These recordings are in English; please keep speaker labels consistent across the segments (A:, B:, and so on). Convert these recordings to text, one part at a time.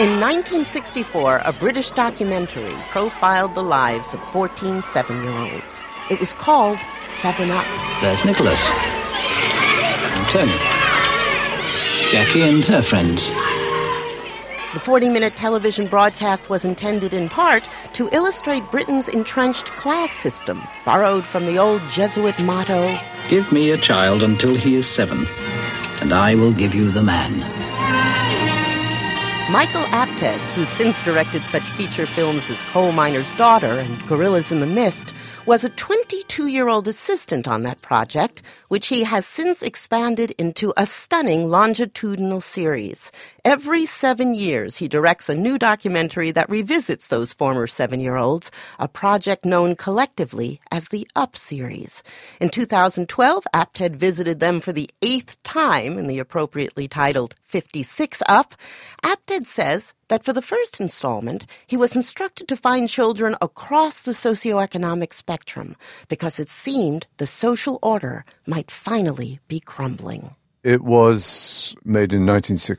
A: In 1964, a British documentary profiled the lives of 14 7-year-olds. It was called 7 Up.
B: There's Nicholas, and Tony, Jackie and her friends.
A: The 40-minute television broadcast was intended in part to illustrate Britain's entrenched class system, borrowed from the old Jesuit motto,
B: "Give me a child until he is 7, and I will give you the man."
A: Michael Apted, who's since directed such feature films as Coal Miner's Daughter and Gorillas in the Mist, was a 22-year-old assistant on that project, which he has since expanded into a stunning longitudinal series. Every 7 years, he directs a new documentary that revisits those former 7-year-olds, a project known collectively as the Up series. In 2012, Apted visited them for the 8th time in the appropriately titled 56 Up. Apted says that for the first installment, he was instructed to find children across the socioeconomic spectrum because it seemed the social order might finally be crumbling.
C: It was made in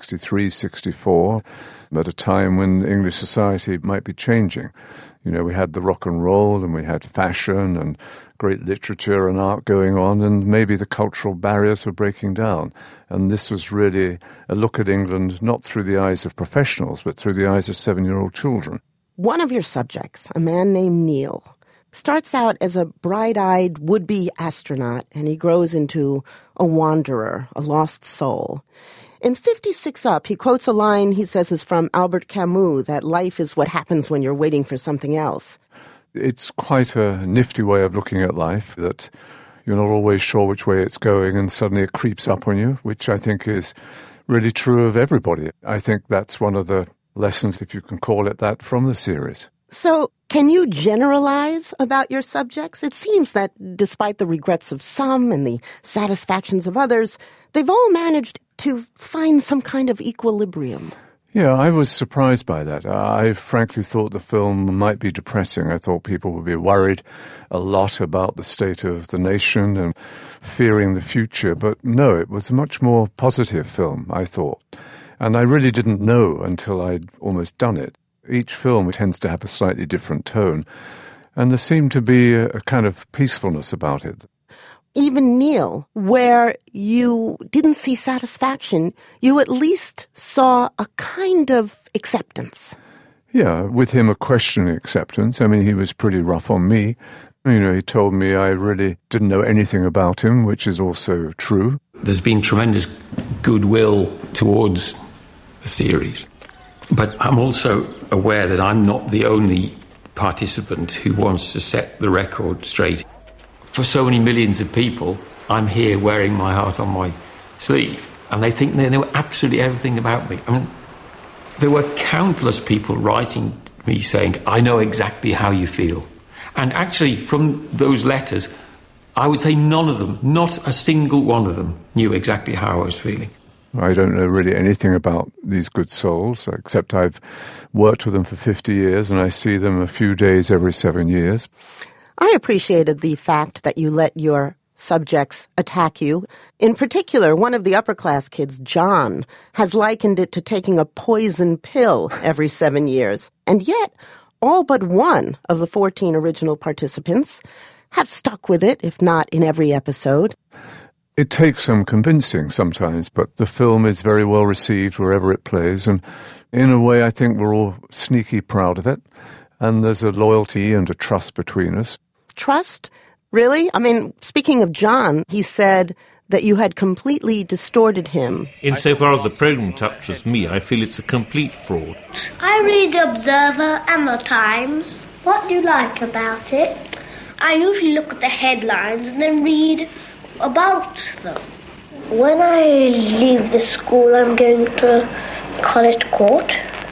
C: 1963-64, at a time when English society might be changing. You know, we had the rock and roll and we had fashion and great literature and art going on, and maybe the cultural barriers were breaking down. And this was really a look at England not through the eyes of professionals, but through the eyes of 7-year-old children.
A: One of your subjects, a man named Neil, starts out as a bright-eyed would-be astronaut, and he grows into a wanderer, a lost soul. In 56 Up, he quotes a line he says is from Albert Camus, that life is what happens when you're waiting for something else.
C: It's quite a nifty way of looking at life, that you're not always sure which way it's going and suddenly it creeps up on you, which I think is really true of everybody. I think that's one of the lessons, if you can call it that, from the series.
A: So, can you generalize about your subjects? It seems that despite the regrets of some and the satisfactions of others, they've all managed to find some kind of equilibrium.
C: Yeah, I was surprised by that. I frankly thought the film might be depressing. I thought people would be worried a lot about the state of the nation and fearing the future. But no, it was a much more positive film, I thought. And I really didn't know until I'd almost done it. Each film tends to have a slightly different tone. And there seemed to be a kind of peacefulness about it.
A: Even Neil, where you didn't see satisfaction, you at least saw a kind of acceptance.
C: Yeah, with him a questioning acceptance. I mean, he was pretty rough on me. You know, he told me I really didn't know anything about him, which is also true.
D: There's been tremendous goodwill towards the series. But I'm also aware that I'm not the only participant who wants to set the record straight. For so many millions of people, I'm here wearing my heart on my sleeve, and they think they know absolutely everything about me. I mean, there were countless people writing to me saying, "I know exactly how you feel." And actually, from those letters, I would say none of them, not a single one of them, knew exactly how I was feeling.
C: I don't know really anything about these good souls, except I've worked with them for 50 years, and I see them a few days every 7 years.
A: I appreciated the fact that you let your subjects attack you. In particular, one of the upper-class kids, John, has likened it to taking a poison pill every 7 years. And yet, all but one of the 14 original participants have stuck with it, if not in every episode.
C: It takes some convincing sometimes, but the film is very well received wherever it plays. And in a way, I think we're all sneaky proud of it. And there's a loyalty and a trust between us.
A: Trust? Really? I mean, speaking of John, he said that you had completely distorted him.
E: Insofar as the programme touches me, I feel it's a complete fraud.
F: I read The Observer and The Times. What do you like about it? I usually look at the headlines and then read about them. When I leave the school, I'm going to College Court.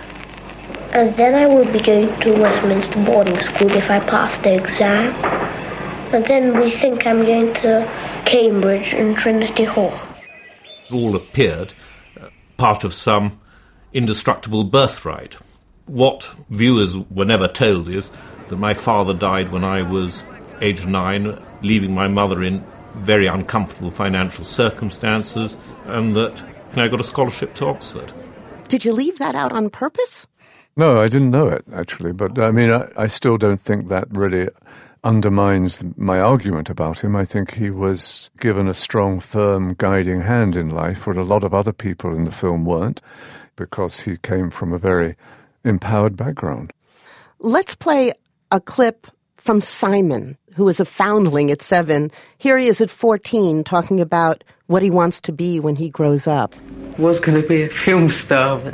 F: And then I will be going to Westminster boarding school if I pass the exam. And then we think I'm going to Cambridge and Trinity Hall.
E: It all appeared part of some indestructible birthright. What viewers were never told is that my father died when I was age 9, leaving my mother in very uncomfortable financial circumstances, and that I got a scholarship to Oxford.
A: Did you leave that out on purpose?
C: No, I didn't know it, actually. But, I mean, I still don't think that really undermines my argument about him. I think he was given a strong, firm guiding hand in life, where a lot of other people in the film weren't, because he came from a very empowered background.
A: Let's play a clip from Simon, who is a foundling at 7. Here he is at 14, talking about what he wants to be when he grows up.
G: I was going to be a film star, but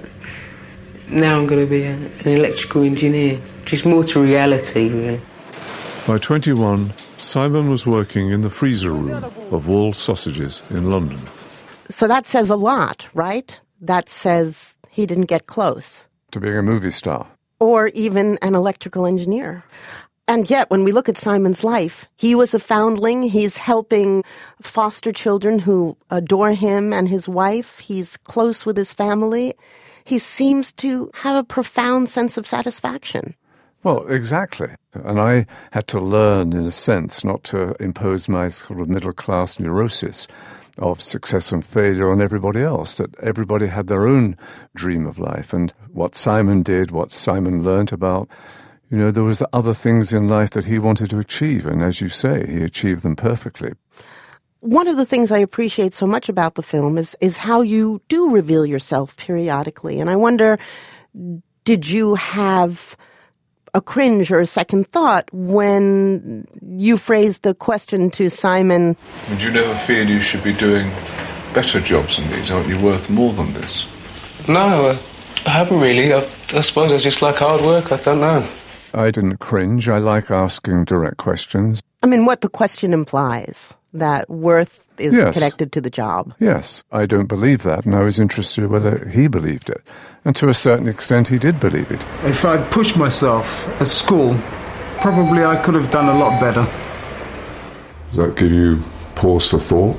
G: now I'm going to be an electrical engineer. Just more to reality, really.
C: By 21, Simon was working in the freezer room of Wall Sausages in London.
A: So that says a lot, right? That says he didn't get close.
C: To being a movie star.
A: Or even an electrical engineer. And yet, when we look at Simon's life, he was a foundling. He's helping foster children who adore him and his wife. He's close with his family. He seems to have a profound sense of satisfaction.
C: Well, exactly. And I had to learn, in a sense, not to impose my sort of middle-class neurosis of success and failure on everybody else, that everybody had their own dream of life. And what Simon did, what Simon learnt about, you know, there was other things in life that he wanted to achieve. And as you say, he achieved them perfectly.
A: One of the things I appreciate so much about the film is how you do reveal yourself periodically. And I wonder, did you have a cringe or a second thought when you phrased the question to Simon?
C: Would you never feel you should be doing better jobs than these? Aren't you worth more than this?
G: No, I haven't really. I suppose I just like hard work. I don't know.
C: I didn't cringe. I like asking direct questions.
A: I mean, what the question implies, that worth is connected to the job.
C: Yes, I don't believe that, and I was interested whether he believed it. And to a certain extent, he did believe it.
H: If I'd pushed myself at school, probably I could have done a lot better.
C: Does that give you pause for thought?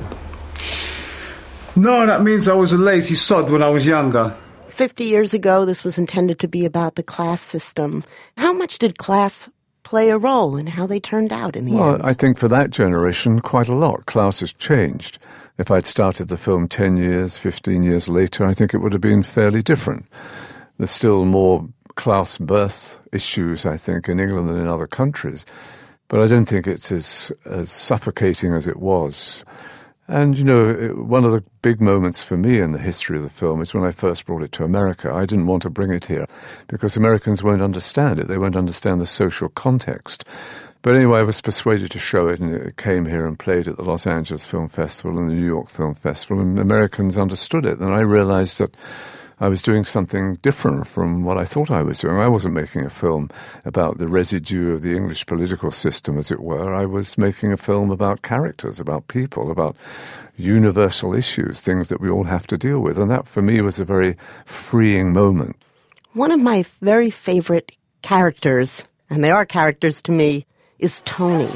H: No, that means I was a lazy sod when I was younger.
A: 50 years ago, this was intended to be about the class system. How much did class play a role in how they turned out in the end?
C: Well, I think for that generation, quite a lot. Class has changed. If I'd started the film 10 years, 15 years later, I think it would have been fairly different. There's still more class birth issues, I think, in England than in other countries. But I don't think it's as suffocating as it was. And, you know, one of the big moments for me in the history of the film is when I first brought it to America. I didn't want to bring it here because Americans won't understand it. They won't understand the social context. But anyway, I was persuaded to show it, and it came here and played at the Los Angeles Film Festival and the New York Film Festival, and Americans understood it. And I realized that I was doing something different from what I thought I was doing. I wasn't making a film about the residue of the English political system, as it were. I was making a film about characters, about people, about universal issues, things that we all have to deal with. And that, for me, was a very freeing moment.
A: One of my very favorite characters, and they are characters to me, is Tony.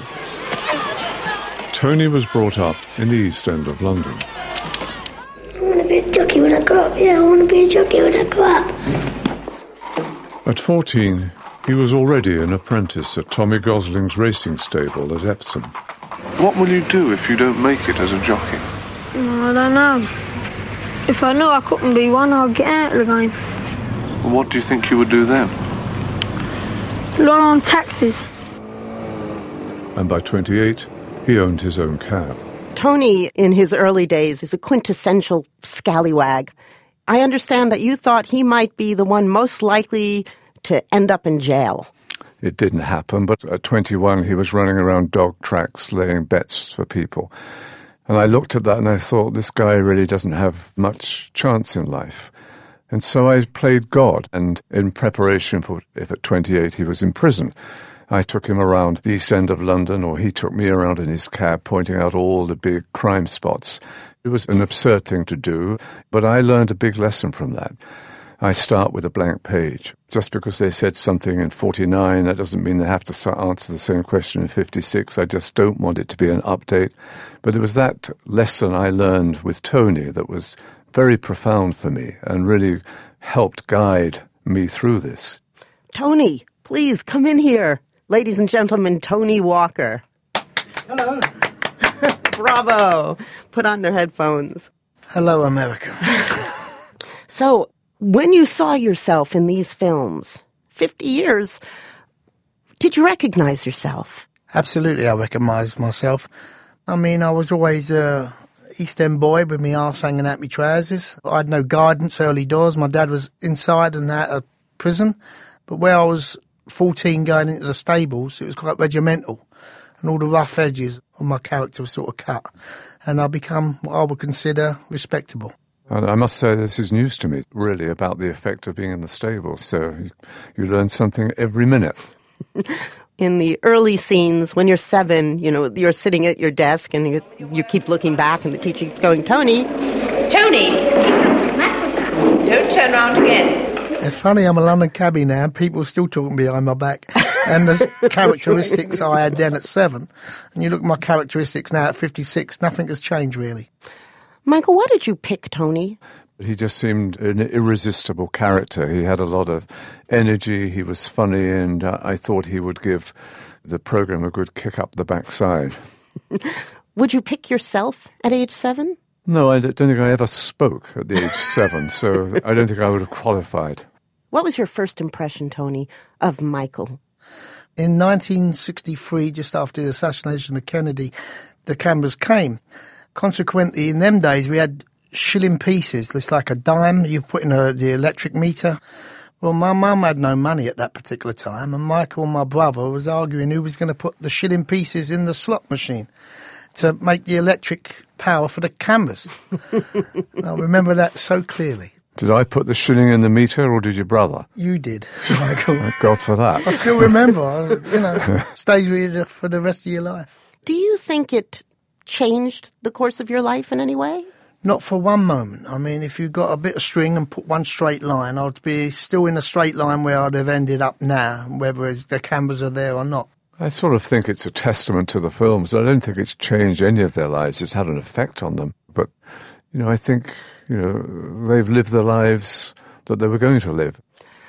C: Tony was brought up in the East End of London.
F: I want to be a jockey when I grow up. Yeah, I want to be a jockey when I grow up.
C: At 14, he was already an apprentice at Tommy Gosling's racing stable at Epsom.
I: What will you do if you don't make it as a jockey?
F: I don't know. If I knew I couldn't be one, I'd get out of the game.
I: And what do you think you would do then?
F: Learn on taxes.
C: And by 28, he owned his own cab.
A: Tony, in his early days, is a quintessential scallywag. I understand that you thought he might be the one most likely to end up in jail.
C: It didn't happen, but at 21, he was running around dog tracks, laying bets for people. And I looked at that and I thought, this guy really doesn't have much chance in life. And so I played God, and in preparation for if at 28 he was in prison, I took him around the East End of London, or he took me around in his cab, pointing out all the big crime spots. It was an absurd thing to do, but I learned a big lesson from that. I start with a blank page. Just because they said something in 49, that doesn't mean they have to answer the same question in 56. I just don't want it to be an update. But it was that lesson I learned with Tony that was very profound for me and really helped guide me through this.
A: Tony, please come in here. Ladies and gentlemen, Tony Walker.
J: Hello.
A: Bravo. Put on their headphones.
J: Hello, America.
A: So, When you saw yourself in these films, 50 years, did you recognize yourself?
J: Absolutely, I recognised myself. I mean, I was always a East End boy with my arse hanging out my trousers. I had no guidance early doors. My dad was inside and out of prison. But where I was 14 going into the stables, it was quite regimental. And all the rough edges of my character were sort of cut. And I become what I would consider respectable.
C: And I must say this is news to me, really, about the effect of being in the stables. So you learn something every minute.
A: In the early scenes, when you're 7, you're sitting at your desk and you keep looking back and the teacher keeps going, Tony!
K: Tony! Don't turn round again.
J: It's funny, I'm a London cabbie now, and people are still talking behind my back. And there's characteristics I had then at 7. And you look at my characteristics now at 56, nothing has changed, really.
A: Michael, why did you pick Tony?
C: He just seemed an irresistible character. He had a lot of energy, he was funny, and I thought he would give the programme a good kick up the backside.
A: Would you pick yourself at age 7?
C: No, I don't think I ever spoke at the age 7, so I don't think I would have qualified.
A: What was your first impression, Tony, of Michael?
J: In 1963, just after the assassination of Kennedy, the cameras came. Consequently, in them days, we had shilling pieces. It's like a dime you put in the electric meter. Well, my mum had no money at that particular time, and Michael, my brother, was arguing who was going to put the shilling pieces in the slot machine to make the electric power for the cameras. I remember that so clearly.
C: Did I put the shilling in the meter, or did your brother?
J: You did, Michael.
C: Thank God for that.
J: I still remember. Stays with you for the rest of your life.
A: Do you think it changed the course of your life in any way?
J: Not for one moment. I mean, if you got a bit of string and put one straight line, I'd be still in a straight line where I'd have ended up now, whether the cameras are there or not.
C: I sort of think it's a testament to the films. I don't think it's changed any of their lives. It's had an effect on them. But, I think, they've lived the lives that they were going to live.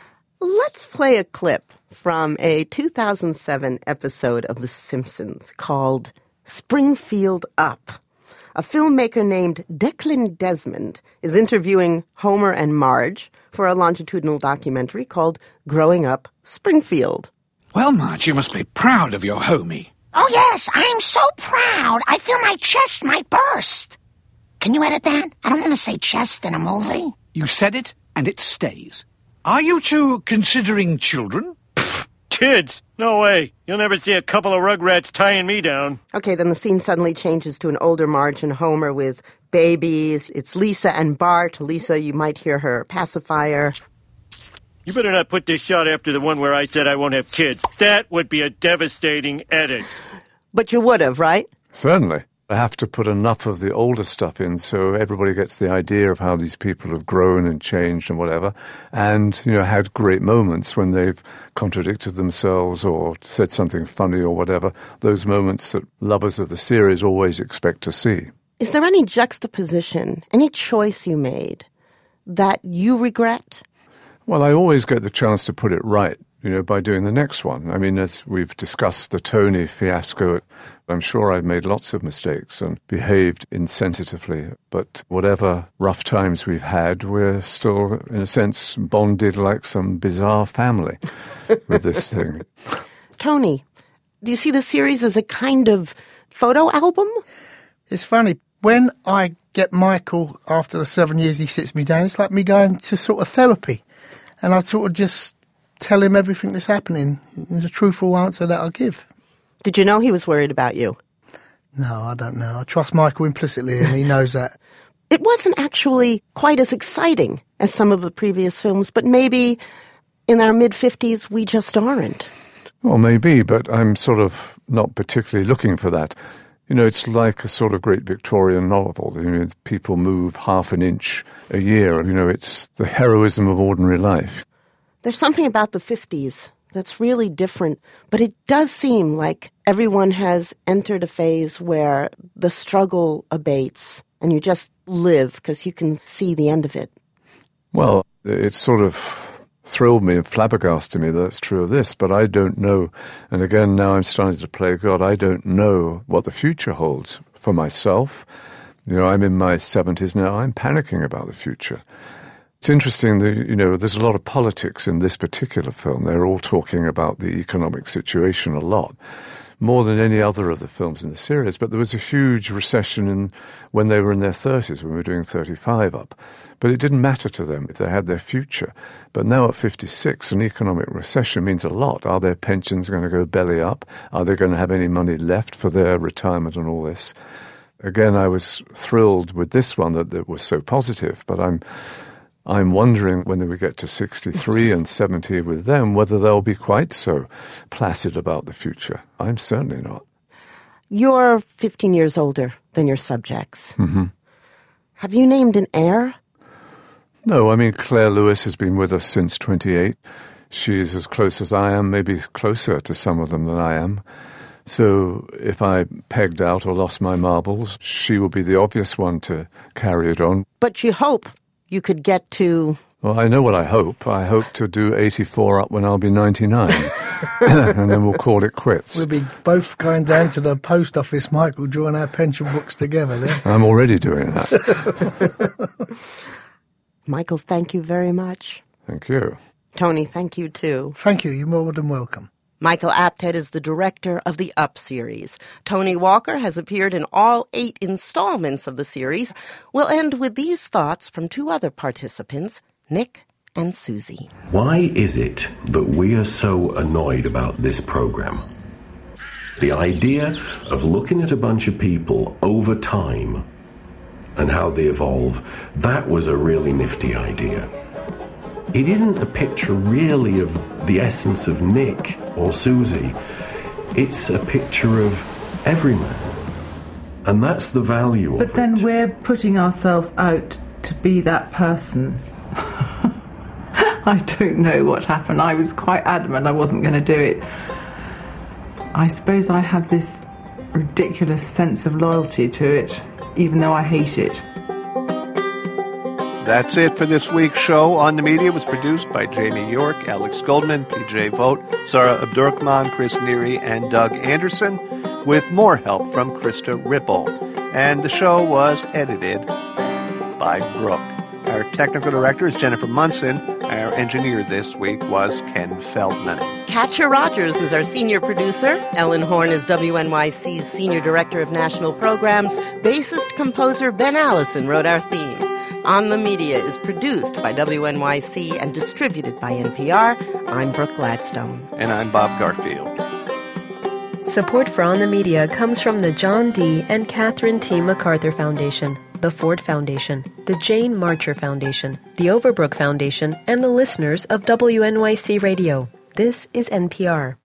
A: Let's play a clip from a 2007 episode of The Simpsons called Springfield Up. A filmmaker named Declan Desmond is interviewing Homer and Marge for a longitudinal documentary called Growing Up Springfield.
L: Well, Marge, you must be proud of your homie.
M: Oh, yes, I'm so proud. I feel my chest might burst. Can you edit that? I don't want to say chest in a movie.
L: You said it, and it stays. Are you two considering children?
N: Kids? No way. You'll never see a couple of rugrats tying me down.
A: Okay, then the scene suddenly changes to an older Marge and Homer with babies. It's Lisa and Bart. Lisa, you might hear her pacifier.
N: You better not put this shot after the one where I said I won't have kids. That would be a devastating edit.
A: But you would have, right?
C: Certainly. I have to put enough of the older stuff in so everybody gets the idea of how these people have grown and changed and whatever, and, had great moments when they've contradicted themselves or said something funny or whatever, those moments that lovers of the series always expect to see.
A: Is there any juxtaposition, any choice you made that you regret?
C: Well, I always get the chance to put it right, by doing the next one. I mean, as we've discussed the Tony fiasco, I'm sure I've made lots of mistakes and behaved insensitively. But whatever rough times we've had, we're still, in a sense, bonded like some bizarre family with this thing.
A: Tony, do you see the series as a kind of photo album?
J: It's funny. When I get Michael, after the 7 years he sits me down, it's like me going to sort of therapy. And I sort of just tell him everything that's happening, the truthful answer that I give.
A: Did you know he was worried about you?
J: No, I don't know. I trust Michael implicitly, and he knows that.
A: It wasn't actually quite as exciting as some of the previous films, but maybe in our mid-50s we just aren't.
C: Well, maybe, but I'm sort of not particularly looking for that. It's like a sort of great Victorian novel. People move half an inch a year. It's the heroism of ordinary life.
A: There's something about the 50s that's really different, but it does seem like everyone has entered a phase where the struggle abates and you just live because you can see the end of it.
C: Well, it sort of thrilled me and flabbergasted me that it's true of this, but I don't know. And again, now I'm starting to play God. I don't know what the future holds for myself. I'm in my 70s now. I'm panicking about the future. It's interesting that, there's a lot of politics in this particular film. They're all talking about the economic situation a lot, more than any other of the films in the series. But there was a huge recession when they were in their 30s, when we were doing 35 up. But it didn't matter to them if they had their future. But now at 56, an economic recession means a lot. Are their pensions going to go belly up? Are they going to have any money left for their retirement and all this? Again, I was thrilled with this one that it was so positive, but I'm wondering when we get to 63 and 70 with them, whether they'll be quite so placid about the future. I'm certainly not.
A: You're 15 years older than your subjects.
C: Mm-hmm.
A: Have you named an heir?
C: No, Claire Lewis has been with us since 28. She's as close as I am, maybe closer to some of them than I am. So if I pegged out or lost my marbles, she will be the obvious one to carry it on.
A: But you hope you could get to...
C: Well, I know what I hope. I hope to do 84 up when I'll be 99. And then we'll call it quits.
J: We'll be both going down to the post office, Michael, drawing our pension books together then.
C: I'm already doing that.
A: Michael, thank you very much.
C: Thank you.
A: Tony, thank you too.
J: Thank you. You're more than welcome.
A: Michael Apted is the director of the Up series. Tony Walker has appeared in all 8 installments of the series. We'll end with these thoughts from 2 other participants, Nick and Susie.
O: Why is it that we are so annoyed about this program? The idea of looking at a bunch of people over time and how they evolve, that was a really nifty idea. It isn't a picture really of the essence of Nick or Susie. It's a picture of every man. And that's the value of it.
P: But then we're putting ourselves out to be that person. I don't know what happened. I was quite adamant I wasn't going to do it. I suppose I have this ridiculous sense of loyalty to it, even though I hate it.
Q: That's it for this week's show. On the Media was produced by Jamie York, Alex Goldman, PJ Vogt, Sarah Abdurrahman, Chris Neary, and Doug Anderson, with more help from Krista Ripple. And the show was edited by Brooke. Our technical director is Jennifer Munson. Our engineer this week was Ken Feldman.
A: Katja Rogers is our senior producer. Ellen Horn is WNYC's senior director of national programs. Bassist-composer Ben Allison wrote our theme. On the Media is produced by WNYC and distributed by NPR. I'm Brooke Gladstone.
Q: And I'm Bob Garfield.
R: Support for On the Media comes from the John D. and Catherine T. MacArthur Foundation, the Ford Foundation, the Jane Marcher Foundation, the Overbrook Foundation, and the listeners of WNYC Radio. This is NPR.